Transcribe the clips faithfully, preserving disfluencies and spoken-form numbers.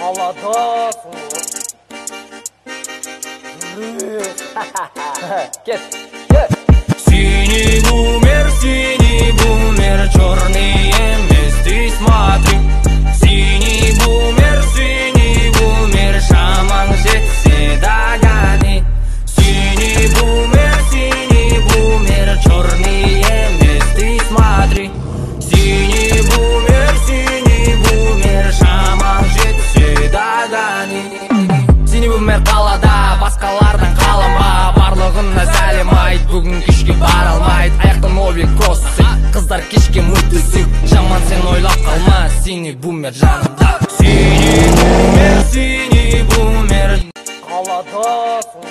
қаладасың. Кет, кет. Синий бумер, синий бумер, черный эмес, ты смотри. Синий бумер, синий бумер, шаман жетсе догони. Синий бумер, синий бумер, черный эмес, ты смотри. Синий бумер, синий бумер, шаман жетсе догони. Синий бумер қалада, басқалардан қаланба. Барлығына сәлем айт, бүгін кешке бара алмайды. Аяқта новый кроссы, қыздар кешке мультусың. Жаман сен ойлап қалма, синий бумер жанымда. Синий бумер, синий бумер, Қаладасың.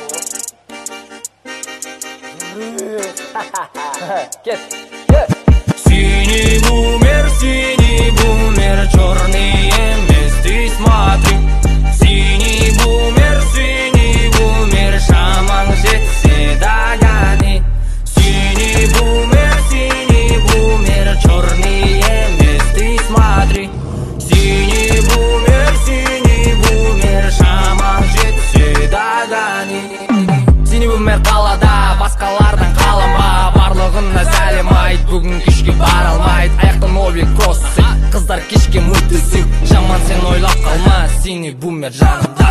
Кет, кет. Синий бумер, синий бумер, черный эмес, ты смотри. Синий бумер, синий бумер, шаман жетсе догони. Синий бумер, синий бумер, черный эмес, ты смотри. Синий бумер, синий бумер, шаман жетсе догони. Синий бумер қалада, басқалардан қаланба. Барлығына сәлем айт, бүгін кешке бара алмайды. Аяқта новый кроссы, қыздар кешке мультусың. Жаман сен ойлап қалма, синий бумер жанымда.